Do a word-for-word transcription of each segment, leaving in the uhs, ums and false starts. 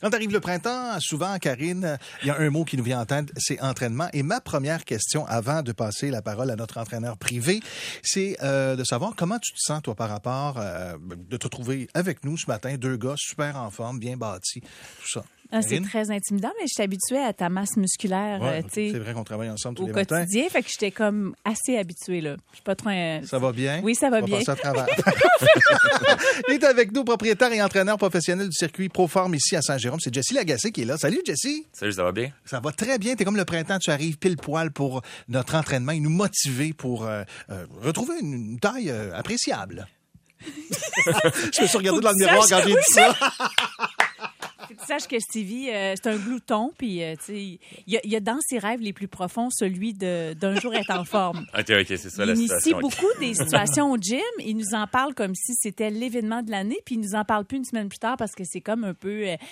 Quand arrive le printemps, souvent, Karine, il y a un mot qui nous vient en tête, c'est entraînement. Et ma première question, avant de passer la parole à notre entraîneur privé, c'est euh, de savoir comment tu te sens, toi, par rapport euh, de te trouver avec nous ce matin, deux gars super en forme, bien bâtis, tout ça. Ah, c'est très intimidant, mais je suis habituée à ta masse musculaire. Ouais, euh, c'est vrai qu'on travaille ensemble tous au les matins. Au quotidien, fait que j'étais comme assez habituée, là. Je suis pas trop... Euh... Ça va bien? Oui, ça va On bien. va passer à travers. Il est avec nous, propriétaire et entraîneur professionnel du circuit Proform ici à Saint-Jérôme. C'est Jessie Lagacé qui est là. Salut, Jessie. Salut, ça va bien? Ça va très bien. T'es comme le printemps, tu arrives pile poil pour notre entraînement et nous motiver pour euh, euh, retrouver une, une taille euh, appréciable. Je me suis regardé dans le miroir quand j'ai dit ça. Faut que tu saches que Stevie, euh, c'est un glouton, puis euh, tu sais, il y, y a dans ses rêves les plus profonds celui de d'un jour être en forme. OK, OK, c'est ça il la situation. situation. Il initie beaucoup des situations au gym. Il nous en parle comme si c'était l'événement de l'année, puis il nous en parle plus une semaine plus tard parce que c'est comme un peu euh,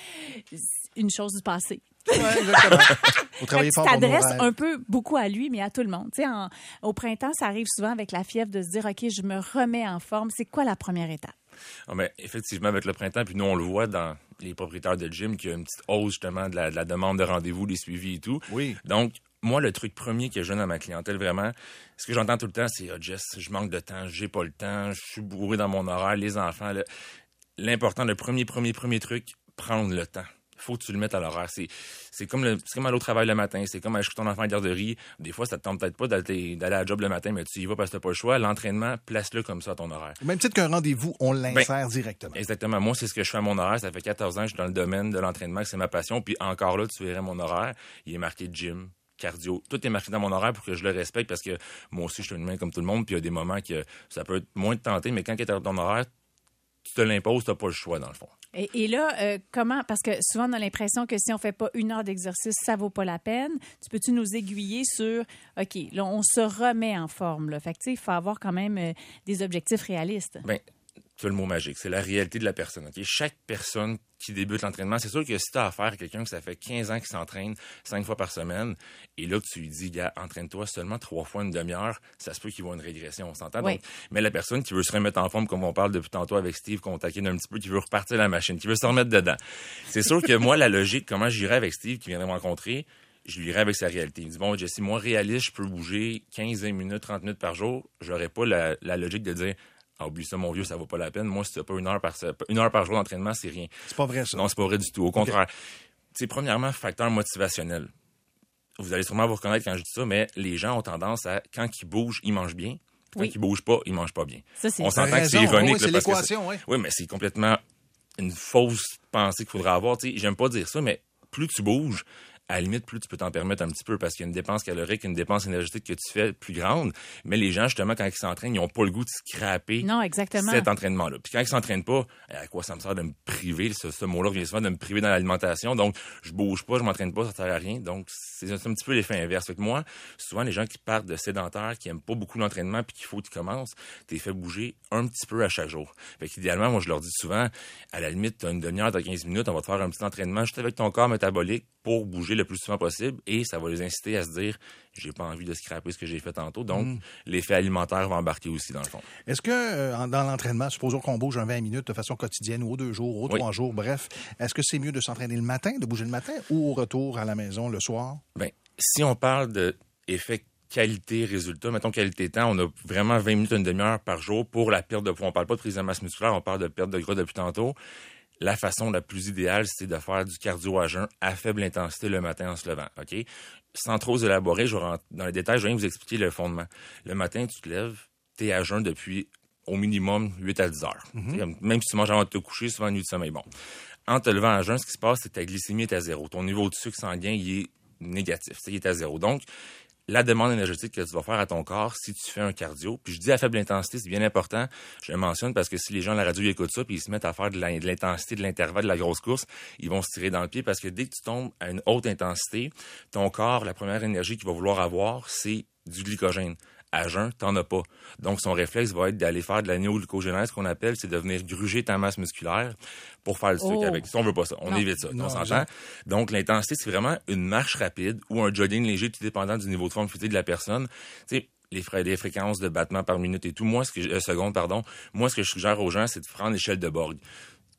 une chose du passé. Oui, exactement. Vous travaillez tu fort pour nos t'adresses rêves. un peu beaucoup à lui, mais à tout le monde. Tu sais, en- au printemps, ça arrive souvent avec la fièvre de se dire, OK, je me remets en forme. C'est quoi la première étape? Ah, ben, effectivement, avec le printemps, puis nous, on le voit dans les propriétaires de gym qu'il y a une petite hausse, justement, de la, de la demande de rendez-vous, des suivis et tout. Oui. Donc, moi, le truc premier que je donne à ma clientèle, vraiment, ce que j'entends tout le temps, c'est ah, « Jess, je manque de temps, j'ai pas le temps, je suis bourré dans mon horaire, les enfants. » là. L'important, le premier, premier, premier truc, prendre le temps. Faut que tu le mettes à l'horaire. C'est, c'est comme le, c'est comme aller au travail le matin. C'est comme aller chercher ton enfant à la garderie. Des fois, ça te tente peut-être pas d'aller, d'aller à la job le matin, mais tu y vas parce que t'as pas le choix. L'entraînement, place-le comme ça à ton horaire. Au même titre qu'un rendez-vous, on l'insère directement. Exactement. Moi, c'est ce que je fais à mon horaire. Ça fait quatorze ans que je suis dans le domaine de l'entraînement, que c'est ma passion. Puis encore là, tu verrais mon horaire. Il est marqué gym, cardio. Tout est marqué dans mon horaire pour que je le respecte parce que moi aussi, je suis une humain comme tout le monde. Puis il y a des moments que ça peut être moins de tenter, mais quand tu es dans ton horaire, tu te l'imposes, t'as pas le choix, dans le fond. Et, et là, euh, comment... Parce que souvent, on a l'impression que si on fait pas une heure d'exercice, ça vaut pas la peine. Tu peux-tu nous aiguiller sur, OK, là, on se remet en forme, là. Fait que, tu sais, il faut avoir quand même euh, des objectifs réalistes. Ben, tu as le mot magique. C'est la réalité de la personne, OK? Chaque personne qui débute l'entraînement, c'est sûr que si tu as affaire à quelqu'un que ça fait quinze ans qui s'entraîne cinq fois par semaine, et là que tu lui dis, gars, entraîne-toi seulement trois fois une demi-heure, ça se peut qu'il voit une régression, on s'entend? Oui. Donc, mais la personne qui veut se remettre en forme, comme on parle depuis tantôt avec Steve, qu'on taquine un petit peu, qui veut repartir la machine, qui veut se remettre dedans. C'est sûr que moi, la logique, comment j'irais avec Steve, qui viendrait me rencontrer, je lui irais avec sa réalité. Il me dit, bon, Jesse, moi, réaliste, je peux bouger quinze minutes, trente minutes par jour. J'aurais pas la, la logique de dire, ah, oublie ça, mon vieux, ça vaut pas la peine. Moi, si t'as pas une heure par, une heure par jour d'entraînement, c'est rien. C'est pas vrai, ça. Non, c'est pas vrai du tout. Au contraire. Tu sais, premièrement, facteur motivationnel. Vous allez sûrement vous reconnaître quand je dis ça, mais les gens ont tendance à, quand ils bougent, ils mangent bien. Quand Oui. ils bougent pas, ils mangent pas bien. Ça, c'est On ça. s'entend que c'est raison. ironique. Oui, c'est là, parce que l'équation, oui. Oui, mais c'est complètement une fausse pensée qu'il faudrait avoir. Tu sais, j'aime pas dire ça, mais plus tu bouges, à la limite, plus tu peux t'en permettre un petit peu parce qu'il y a une dépense calorique, une dépense énergétique que tu fais plus grande. Mais les gens, justement, quand ils s'entraînent, ils n'ont pas le goût de scraper Non, exactement. cet entraînement-là. Puis quand ils s'entraînent pas, à quoi ça me sert de me priver? Ce, ce mot-là revient souvent de me priver dans l'alimentation. Donc, je bouge pas, je m'entraîne pas, ça sert à rien. Donc, c'est un, c'est un petit peu l'effet inverse. Fait que moi, souvent, les gens qui partent de sédentaires, qui aiment pas beaucoup l'entraînement puis qu'il faut qu'ils commencent, t'es fait bouger un petit peu à chaque jour. Fait qu'idéalement, moi, je leur dis souvent, à la limite, t'as une demi-heure, t'as quinze minutes, on va te faire un petit entraînement juste avec ton corps métabolique pour bouger le plus souvent possible et ça va les inciter à se dire j'ai pas envie de scraper ce que j'ai fait tantôt. Donc, mm. l'effet alimentaire va embarquer aussi, dans le fond. Est-ce que euh, dans l'entraînement, supposons qu'on bouge un vingt minutes de façon quotidienne ou aux deux jours, aux oui. trois jours, bref, est-ce que c'est mieux de s'entraîner le matin, de bouger le matin ou au retour à la maison le soir? Bien, si on parle d'effet qualité-résultat, mettons qualité-temps, on a vraiment vingt minutes, une demi-heure par jour pour la perte de poids. On parle pas de prise de masse musculaire, on parle de perte de gras depuis tantôt. La façon la plus idéale, c'est de faire du cardio à jeun à faible intensité le matin en se levant, OK? Sans trop élaborer, je vais rentrer dans les détails, je viens vous expliquer le fondement. Le matin, tu te lèves, tu es à jeun depuis au minimum huit à dix heures. Mm-hmm. Même si tu manges avant de te coucher, souvent une nuit de sommeil. Bon. En te levant à jeun, ce qui se passe, c'est que ta glycémie est à zéro. Ton niveau de sucre sanguin, il est négatif, il est à zéro. Donc, la demande énergétique que tu vas faire à ton corps si tu fais un cardio. Puis je dis à faible intensité, c'est bien important. Je le mentionne parce que si les gens à la radio ils écoutent ça puis ils se mettent à faire de l'intensité, de l'intervalle, de la grosse course, ils vont se tirer dans le pied parce que dès que tu tombes à une haute intensité, ton corps, la première énergie qu'il va vouloir avoir, c'est du glycogène. À jeun, t'en as pas. Donc, son réflexe va être d'aller faire de la néoglycogénèse, qu'on appelle, c'est de venir gruger ta masse musculaire pour faire le sucre oh. avec. Si on veut pas ça, on non. évite ça, non, on s'entend. Donc, l'intensité, c'est vraiment une marche rapide ou un jogging léger, tout dépendant du niveau de forme physique de la personne. Tu sais, les, frais, les fréquences de battements par minute et tout. Moi, ce que, euh, seconde, pardon. Moi, ce que je suggère aux gens, c'est de prendre l'échelle de Borg.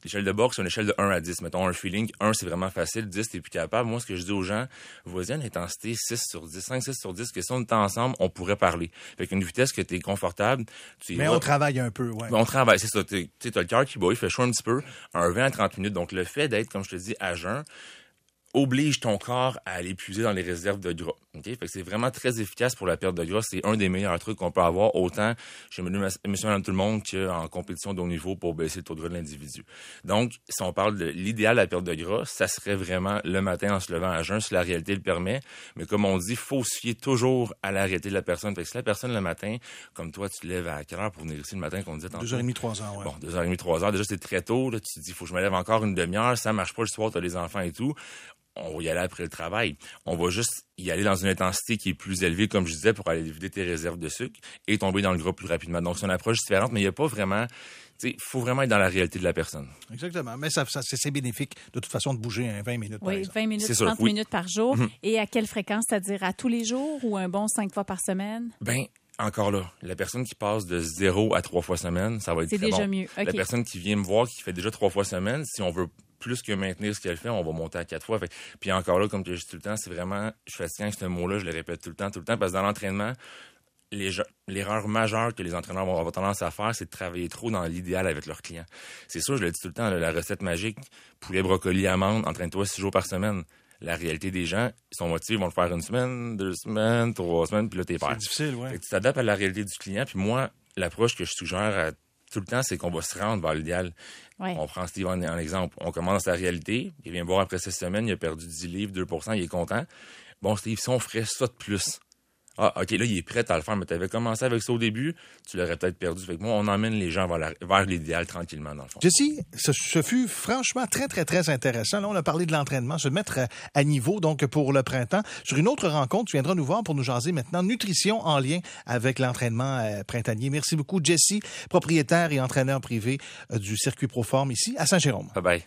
l'échelle de boxe, c'est une échelle de un à dix. Mettons un feeling, un c'est vraiment facile, dix t'es plus capable. Moi, ce que je dis aux gens, vas-y à une intensité six sur dix, cinq, six sur dix, que si on était ensemble, on pourrait parler. Fait qu'une vitesse que t'es confortable, tu y Mais vas. on travaille un peu, ouais. On travaille, c'est ça. Tu sais, t'as le cœur qui bat, il fait chaud un petit peu, un vingt à trente minutes. Donc, le fait d'être, comme je te dis, à jeun, oblige ton corps à aller puiser dans les réserves de gras. Okay? Fait que c'est vraiment très efficace pour la perte de gras. C'est un des meilleurs trucs qu'on peut avoir, autant chez monsieur, madame, tout le monde qu'en compétition de haut niveau pour baisser le taux de gras de l'individu. Donc, si on parle de l'idéal de la perte de gras, ça serait vraiment le matin en se levant à jeun, si la réalité le permet. Mais comme on dit, faut se fier toujours à la réalité de la personne. Fait que si la personne, le matin, comme toi, tu te lèves à quelle heure pour venir ici le matin qu'on disait tantôt? Deux heures et demie, trois heures, ouais. Bon, deux heures et demie, trois heures. Déjà, c'est très tôt. Là, tu te dis, faut que je me lève encore une demi-heure. Ça marche pas le soir, t'as les enfants et tout. On va y aller après le travail. On va juste y aller dans une intensité qui est plus élevée, comme je disais, pour aller vider tes réserves de sucre et tomber dans le gras plus rapidement. Donc, c'est une approche différente, mais il n'y a pas vraiment... Il faut vraiment être dans la réalité de la personne. Exactement. Mais ça, ça c'est bénéfique, de toute façon, de bouger hein, vingt minutes, par Oui, exemple. vingt minutes, C'est trente sûr, oui. minutes par jour. Mm-hmm. Et à quelle fréquence? C'est-à-dire à tous les jours ou un bon cinq fois par semaine? Ben encore là, la personne qui passe de zéro à trois fois semaine, ça va être C'est très déjà bon. mieux. Okay. La personne qui vient me voir, qui fait déjà trois fois semaine, si on veut plus que maintenir ce qu'elle fait, on va monter à quatre fois. Fait, puis encore là, comme je dis tout le temps, c'est vraiment, je suis fatiguant avec ce mot-là, je le répète tout le temps, tout le temps, parce que dans l'entraînement, les, l'erreur majeure que les entraîneurs vont avoir tendance à faire, c'est de travailler trop dans l'idéal avec leurs clients. C'est sûr, je le dis tout le temps, là, la recette magique, poulet, brocoli, amande, entraîne-toi six jours par semaine. La réalité des gens, ils sont motivés, ils vont le faire une semaine, deux semaines, trois semaines, puis là, t'es perdu. C'est difficile, oui. Tu t'adaptes à la réalité du client. Puis moi, l'approche que je suggère à tout le temps, c'est qu'on va se rendre vers l'idéal. Ouais. On prend Steve en, en exemple. On commence sa réalité. Il vient voir après six semaines, il a perdu dix livres, deux pour cent, il est content. Bon, Steve, si on ferait ça de plus... Ah, OK, là, il est prêt à le faire, mais tu avais commencé avec ça au début, tu l'aurais peut-être perdu. Fait que moi, on emmène les gens vers, la, vers l'idéal tranquillement, dans le fond. Jessie, ce, ce fut franchement très, très, très intéressant. Là, on a parlé de l'entraînement, se mettre à, à niveau, donc, pour le printemps. Sur une autre rencontre, tu viendras nous voir pour nous jaser maintenant nutrition en lien avec l'entraînement euh, printanier. Merci beaucoup, Jessie, propriétaire et entraîneur privé euh, du Circuit Proform ici à Saint-Jérôme. Bye bye.